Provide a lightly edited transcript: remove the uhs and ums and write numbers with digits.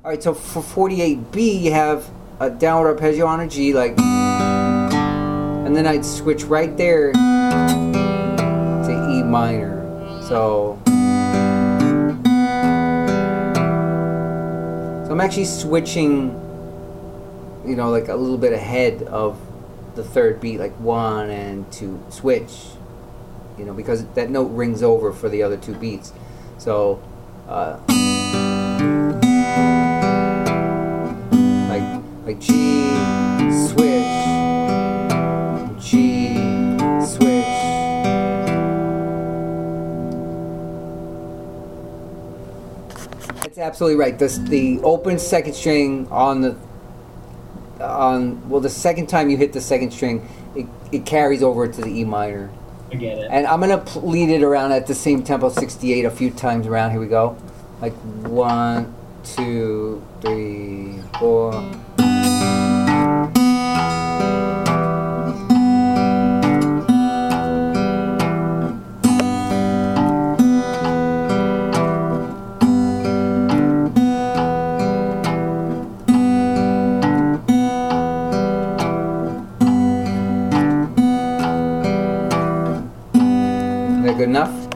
All right, so for 48B, you have a downward arpeggio on a G, like, and then I'd switch right there to E minor. So I'm actually switching, you know, like a little bit ahead of the third beat, like 1 and 2, switch, you know, because that note rings over for the other two beats. So like G, switch, G, switch. That's absolutely right. The open second string on the second time you hit the second string, it carries over to the E minor. I get it. And I'm gonna lead it around at the same tempo, 68, a few times around. Here we go. Like 1, 2, 3, 4. Is that good enough?